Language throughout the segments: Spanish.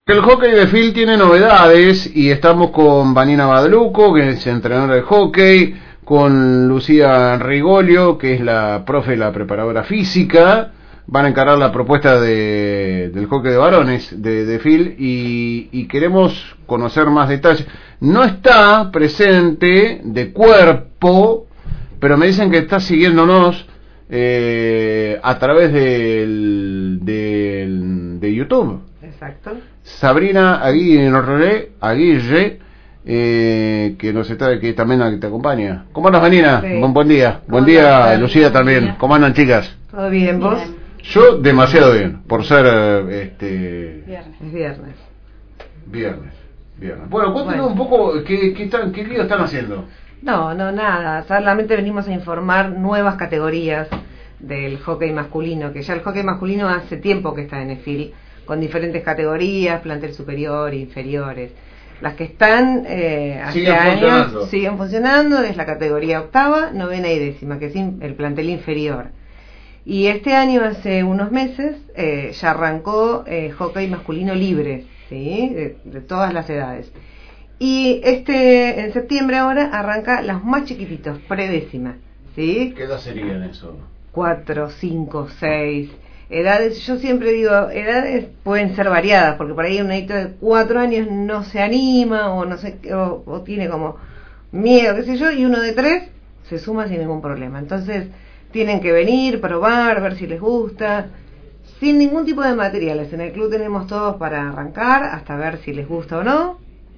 El hockey de Phil tiene novedades y estamos con Vanina Badluco, que es entrenadora de hockey, con Lucía Rigolio, que es la profe, la preparadora física. Van a encarar la propuesta del hockey de varones de Phil y queremos conocer más detalles. No está presente de cuerpo, pero me dicen que está siguiéndonos a través de YouTube. Exacto. Sabrina Aguirre, que nos está, que también te acompaña. ¿Cómo andas, Vanina? Sí. Buen día. Buen día, Lucía también. ¿Cómo andan, chicas? ¿Todo bien, vos? Yo demasiado bien, por ser Viernes. Viernes. Bueno, cuéntanos un poco qué lío están haciendo. No, nada. Solamente venimos a informar nuevas categorías del hockey masculino, que ya el hockey masculino hace tiempo que está en EFIL, con diferentes categorías, plantel superior, inferiores. Las que están hace años siguen funcionando, es la categoría octava, novena y décima, que es el plantel inferior. Y este año, hace unos meses, ya arrancó hockey masculino libre, ¿sí? De todas las edades. Y en septiembre ahora arranca los más chiquititos, predécima, ¿sí? ¿Qué edad serían eso? 4, 5, 6 edades. Yo siempre digo, edades pueden ser variadas, porque por ahí un neito de 4 años no se anima, o no sé, o tiene como miedo, qué sé yo, y uno de 3 se suma sin ningún problema. Entonces tienen que venir, probar, ver si les gusta, sin ningún tipo de materiales. En el club tenemos todos para arrancar, hasta ver si les gusta o no.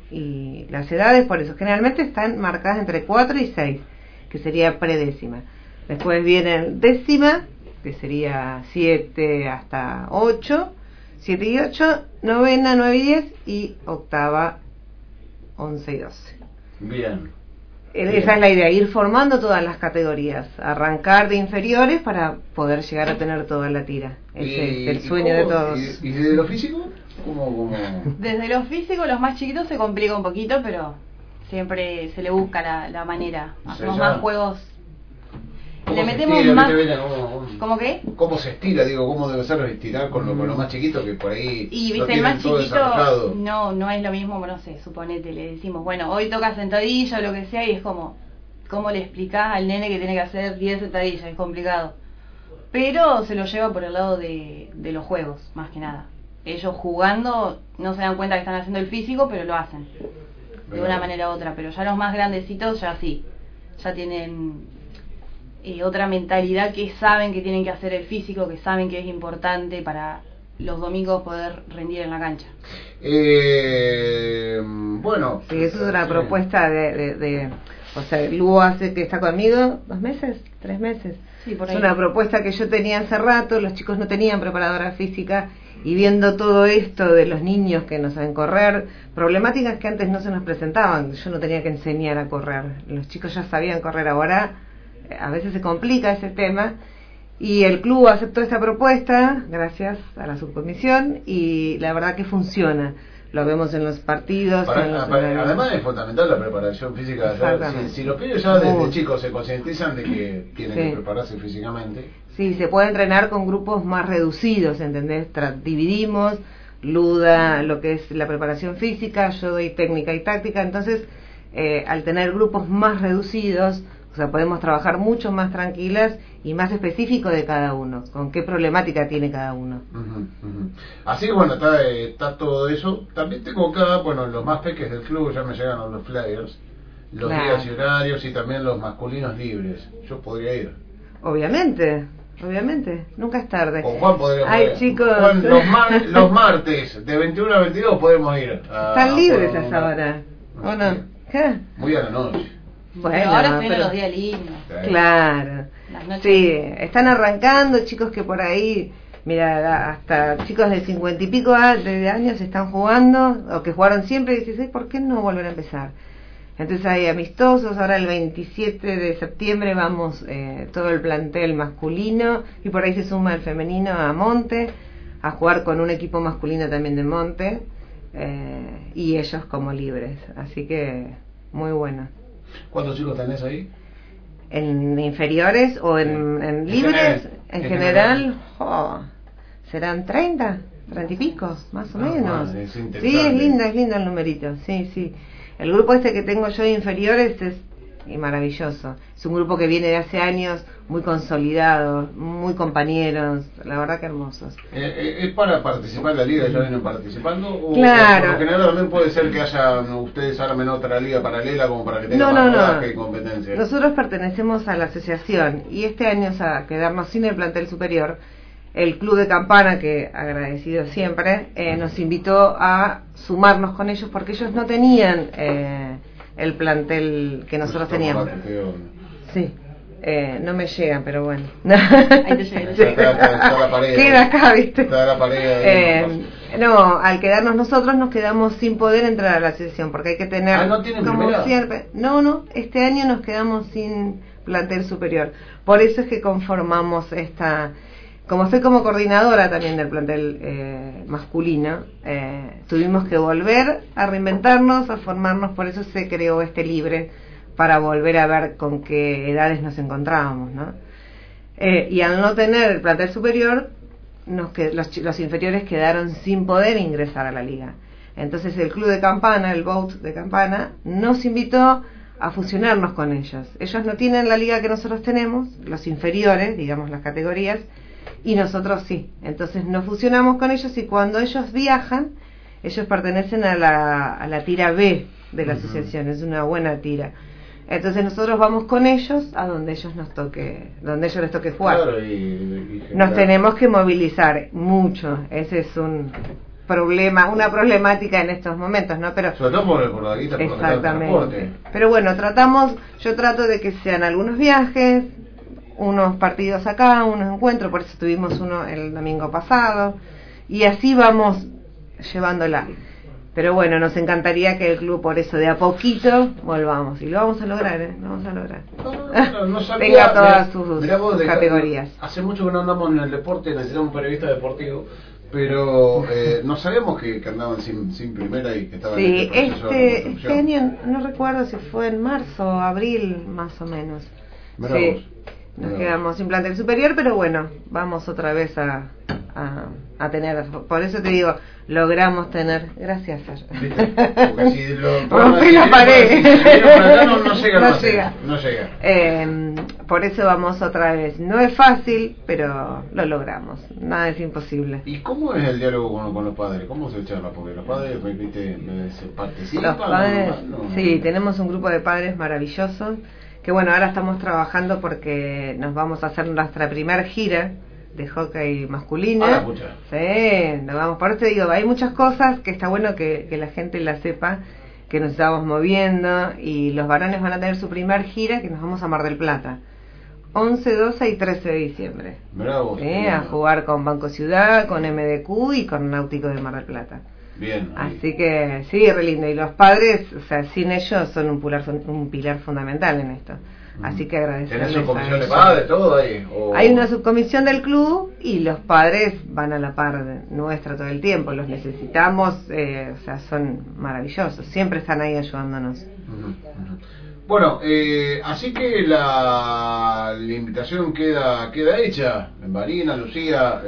Y las edades, por eso, generalmente están marcadas entre 4 y 6, que sería predécima. Después viene décima, que sería 7 hasta 8, 7 y 8, novena, 9 y 10, y octava, 11 y 12. Bien. Esa es la idea, ir formando todas las categorías, arrancar de inferiores para poder llegar a tener toda la tira. Ese es el sueño de todos. ¿Y desde lo físico? ¿Cómo? Desde lo físico, los más chiquitos se complica un poquito, pero siempre se le busca la manera. Hacemos más juegos. Le metemos estira, más. ¿Cómo qué? ¿Cómo se estira? Digo, ¿cómo debe ser estirar con los más chiquitos que por ahí? Y viste, el más chiquito no es lo mismo, no sé, suponete, le decimos, bueno, hoy toca sentadilla o lo que sea, y es como, ¿cómo le explicás al nene que tiene que hacer 10 sentadillas? Es complicado. Pero se lo lleva por el lado de los juegos, más que nada. Ellos jugando no se dan cuenta que están haciendo el físico, pero lo hacen de una manera u otra. Pero ya los más grandecitos ya sí, ya tienen otra mentalidad, que saben que tienen que hacer el físico, que saben que es importante para los domingos poder rendir en la cancha. Bueno, sí, eso es una propuesta o sea, Lu hace que está conmigo 2 meses, 3 meses. Sí, por ahí. Es una propuesta que yo tenía hace rato, los chicos no tenían preparadora física, y viendo todo esto de los niños que no saben correr, problemáticas que antes no se nos presentaban, yo no tenía que enseñar a correr, los chicos ya sabían correr. Ahora a veces se complica ese tema, y el club aceptó esta propuesta gracias a la subcomisión, y la verdad que funciona. Lo vemos en los partidos. Además es fundamental la preparación física. Si los pibes ya desde chicos se concientizan de que tienen que prepararse físicamente. Sí, se puede entrenar con grupos más reducidos, ¿entendés? Dividimos, Luda lo que es la preparación física, yo doy técnica y táctica. Entonces, al tener grupos más reducidos, o sea, podemos trabajar mucho más tranquilas y más específico de cada uno, con qué problemática tiene cada uno. Así que bueno, está todo eso. También tengo acá, bueno, los más peques del club ya me llegan los flyers, los días y horarios, y también los masculinos libres. Yo podría ir. Obviamente, nunca es tarde. Con Juan podríamos ir. Chicos, Juan, los martes de 21 a 22 podemos ir. Están libres a esa hora, ¿o no? ¿Qué? Muy a la noche. Bueno, pero ahora vienen los días lindos. Claro. Sí, están arrancando chicos que por ahí, mira, hasta chicos de 50 y pico de años están jugando, o que jugaron siempre, y dices, ¿por qué no volver a empezar? Entonces hay amistosos. Ahora el 27 de septiembre vamos todo el plantel masculino, y por ahí se suma el femenino a Monte, a jugar con un equipo masculino también de Monte, y ellos como libres, así que muy bueno. ¿Cuántos chicos tenés ahí? ¿En inferiores o en libres? En general, serán 30. 30 y pico, más o menos. Es sí, es lindo el numerito, sí. El grupo este que tengo yo de inferiores es maravilloso. Es un grupo que viene de hace años, muy consolidado, muy compañeros, la verdad que hermosos. ¿Es para participar en la liga? ¿Ya vienen participando? ¿O claro. Por lo general también puede ser que ustedes armen otra liga paralela como para que tengan más rodaje y competencia? Nosotros pertenecemos a la asociación y este año, a quedarnos sin el plantel superior, el Club de Campana, que agradecido siempre, nos invitó a sumarnos con ellos porque ellos no tenían el plantel que nosotros teníamos. Sí, no me llegan, pero bueno. Ahí te llega. Está la pared. Queda acá, ¿viste? Está la pared. No, al quedarnos nosotros nos quedamos sin poder entrar a la asociación porque hay que tener ¿no tienen como primera? siempre. No, este año nos quedamos sin plantel superior. Por eso es que conformamos esta. Como soy como coordinadora también del plantel masculino, tuvimos que volver a reinventarnos, a formarnos, por eso se creó este libre, para volver a ver con qué edades nos encontrábamos, ¿no? Y al no tener el plantel superior, los inferiores quedaron sin poder ingresar a la liga. Entonces el Club de Campana, el Boat de Campana, nos invitó a fusionarnos con ellos. Ellos no tienen la liga que nosotros tenemos, los inferiores, digamos las categorías, y nosotros sí. Entonces nos fusionamos con ellos y cuando ellos viajan, ellos pertenecen a la tira B de la asociación, es una buena tira. Entonces nosotros vamos con ellos a donde ellos les toque jugar. Claro, nos tenemos que movilizar mucho, ese es un problema, una problemática en estos momentos, ¿no? Pero sobre todo por la guita, por exactamente. Pero bueno, yo trato de que sean algunos viajes, unos partidos acá, unos encuentros, por eso tuvimos uno el domingo pasado, y así vamos llevándola. Pero bueno, nos encantaría que el club, por eso de a poquito, volvamos. Y lo vamos a lograr, lo vamos a lograr. No sabía, tenga todas sus categorías. Hace mucho que no andamos en el deporte, necesitamos un periodista deportivo, pero no sabíamos que andaban sin primera y que estaban en este proceso de este año, no recuerdo si fue en marzo o abril, más o menos. Sí, nos quedamos sin plantel superior, pero bueno, vamos otra vez a tener, por eso te digo, logramos tener, gracias Fer. Porque si rompí la pared, no llega. Por eso vamos otra vez, no es fácil, pero lo logramos, nada es imposible. ¿Y cómo es el diálogo con los padres? ¿Cómo se charla? Porque los padres se participan. Los padres, sí, tenemos un grupo de padres maravillosos, que bueno, ahora estamos trabajando porque nos vamos a hacer nuestra primer gira de hockey masculina. Sí, nos vamos. Por eso digo, hay muchas cosas que está bueno que la gente la sepa, que nos estamos moviendo, y los varones van a tener su primer gira, que nos vamos a Mar del Plata 11, 12 y 13 de diciembre. Bravo, a jugar con Banco Ciudad, con MDQ y con Náutico de Mar del Plata. Bien. Así que sí, re lindo. Y los padres, o sea, sin ellos son un pilar fundamental en esto. Así que agradecerles. ¿Tenés su comisión de padres, todo ahí? Hay una subcomisión del club y los padres van a la par nuestra todo el tiempo. Los necesitamos, o sea, son maravillosos. Siempre están ahí ayudándonos. Bueno, así que la invitación queda hecha. Marina, Lucía,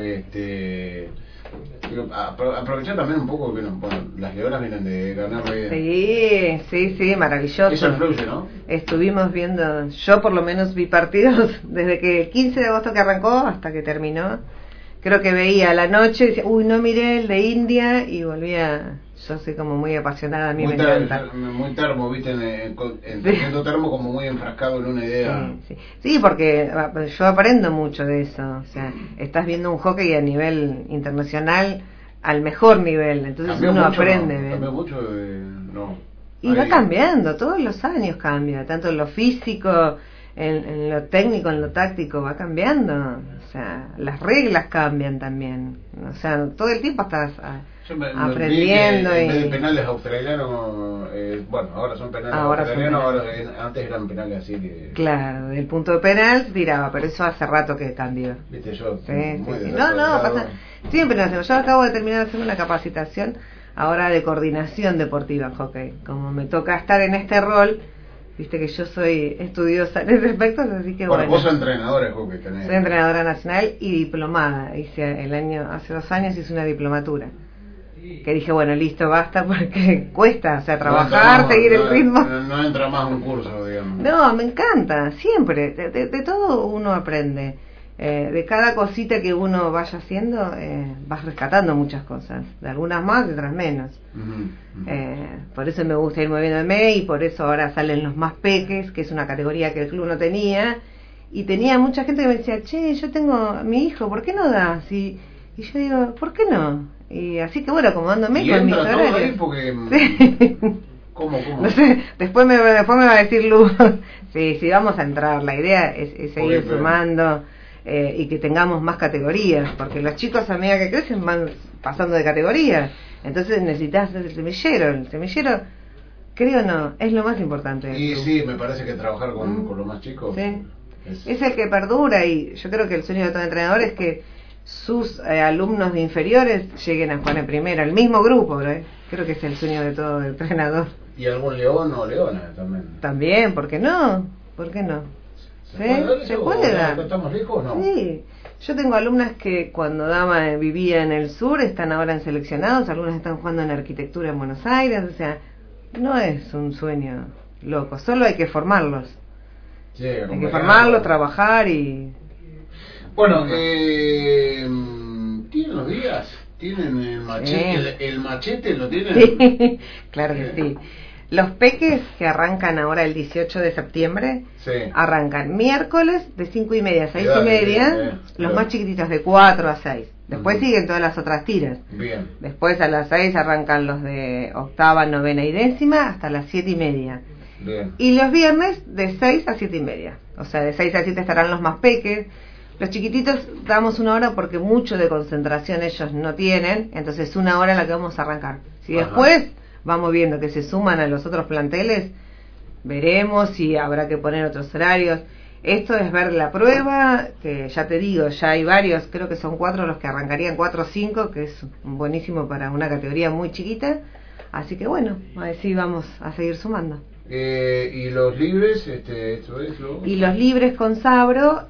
aprovechar también un poco que las leonas vienen de ganar sí, maravilloso. Eso influye, ¿no? Estuvimos viendo, yo por lo menos vi partidos desde que el 15 de agosto que arrancó hasta que terminó. Creo que veía a la noche y decía, no miré el de India, y volvía. Yo soy como muy apasionada, a mí me encanta. Muy termo, viste, en termo, como muy enfrascado en una idea. Sí, porque yo aprendo mucho de eso. O sea, estás viendo un hockey a nivel internacional, al mejor nivel, entonces cambió uno mucho, aprende. ¿no? Cambió mucho, no. Y va cambiando, todos los años cambia, tanto en lo físico, en lo técnico, en lo táctico, va cambiando. O sea, las reglas cambian también. O sea, todo el tiempo estás aprendiendo. En vez de penales australianos, bueno, ahora son penales australianos, antes eran penales así que... Claro, del punto de penal tiraba, pero eso hace rato que cambió. Viste, yo... pasa, siempre lo hacemos. Yo acabo de terminar de hacer una capacitación ahora de coordinación deportiva en hockey. Como me toca estar en este rol, Viste que yo soy estudiosa en ese aspecto, así que bueno. Vos sos entrenadora de hockey también. Soy entrenadora nacional y diplomada. Hace 2 años hice una diplomatura. Que dije, bueno, listo, basta, porque cuesta, o sea, trabajar, seguir el ritmo. No entra más un curso, digamos. No, me encanta, siempre. De todo uno aprende. De cada cosita que uno vaya haciendo, vas rescatando muchas cosas. De algunas más, de otras menos. Por eso me gusta ir moviéndome y por eso ahora salen los más peques, que es una categoría que el club no tenía. Y tenía mucha gente que me decía, che, yo tengo a mi hijo, ¿por qué no das? Y yo digo, ¿por qué no? Y así que bueno, acomodándome con mis horarios. Ahí porque... Sí. ¿Cómo? No sé, después me va a decir Lu. Sí, vamos a entrar. La idea es seguir sumando y que tengamos más categorías, porque los chicos a medida que crecen van pasando de categorías. Entonces necesitas hacer el semillero. El semillero, creo no, es lo más importante. Y sí, me parece que trabajar con los más chicos... Sí. Es el que perdura, y yo creo que el sueño de todo entrenador es que sus alumnos de inferiores lleguen a jugar en primera, el mismo grupo, creo que es el sueño de todo entrenador. ¿Y algún león o leona también? También, ¿por qué no? ¿Por qué no? ¿Se puede dar? ¿Estamos lejos o no? Sí, yo tengo alumnas que cuando vivía en el sur, están ahora en seleccionados, algunas están jugando en arquitectura en Buenos Aires, o sea, no es un sueño loco, solo hay que formarlos. Sí, hay que formarlos, trabajar y... Bueno, ¿tienen los días? ¿Tienen el machete? ¿El machete lo tienen? Sí, claro que sí. Los peques que arrancan ahora el 18 de septiembre, arrancan miércoles de 5:30 a 6:30, los más chiquititos de 4 a 6. Después siguen todas las otras tiras. Bien. Después a las 6 arrancan los de octava, novena y décima hasta las 7:30. Bien. Y los viernes de 6 a 7:30. O sea, de 6 a 7 estarán los más peques. Los chiquititos damos 1 hora porque mucho de concentración ellos no tienen, entonces 1 hora en la que vamos a arrancar. Si después vamos viendo que se suman a los otros planteles, veremos si habrá que poner otros horarios. Esto es ver la prueba, que ya te digo, ya hay varios, creo que son 4 los que arrancarían, 4 o 5, que es buenísimo para una categoría muy chiquita. Así que bueno, así vamos a seguir sumando. ¿Y los libres? ¿Esto es lo... Y los libres con Sabro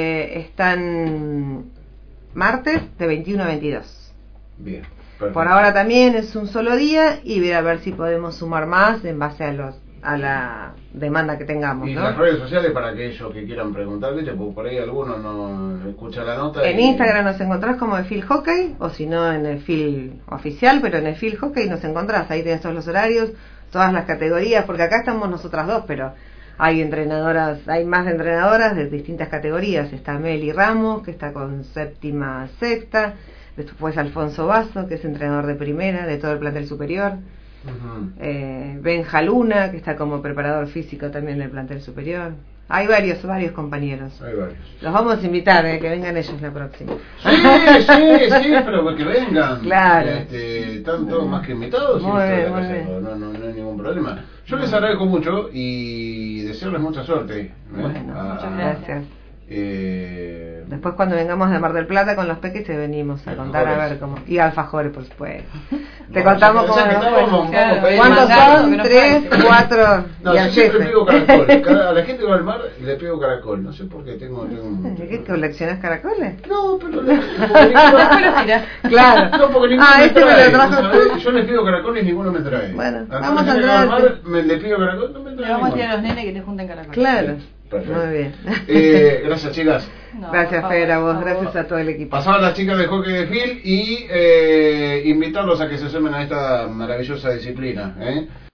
están martes de 21 a 22. Bien. Perfecto. Por ahora también es un solo día y ver a ver si podemos sumar más en base a la demanda que tengamos. Y ¿no? las redes sociales para aquellos que quieran preguntar, ¿viste? Porque por ahí alguno no escucha la nota. En Instagram nos encontrás como Efil Hockey, o si no en Efil oficial, pero en Efil Hockey nos encontrás, ahí tenés todos los horarios, todas las categorías, porque acá estamos nosotras dos, pero hay más de entrenadoras de distintas categorías. Está Meli Ramos, que está con séptima, sexta, después Alfonso Basso, que es entrenador de primera de todo el plantel superior. Benja Luna, que está como preparador físico también del plantel superior. Hay varios compañeros. Hay varios. Los vamos a invitar, que vengan ellos la próxima. Sí, pero que vengan. Claro. Están todos más que invitados. Muy bien. No hay ningún problema. Yo les agradezco mucho y desearles mucha suerte. Bueno, muchas gracias. Después cuando vengamos de Mar del Plata con los peques te venimos a contar a ver cómo. Y alfajores, por supuesto. Te contamos cómo nos fue. ¿Cuántos son? 3, 4 y al siempre pido caracol. A la gente que va al mar le pido caracol. No sé por qué tengo un... ¿Qué coleccionas caracoles? No, pero claro. No, porque ninguno me trae. Yo les pido caracoles y ninguno me trae. Bueno, vamos a entrar. Le pido caracol, no me trae. Le vamos a decir a los nenes que te junten caracoles. Claro. Perfecto. Muy bien. Gracias, chicas. Gracias, Fer, a vos. Gracias a todo el equipo. Pasaban las chicas de hockey de Phil y invitarlos a que se sumen a esta maravillosa disciplina.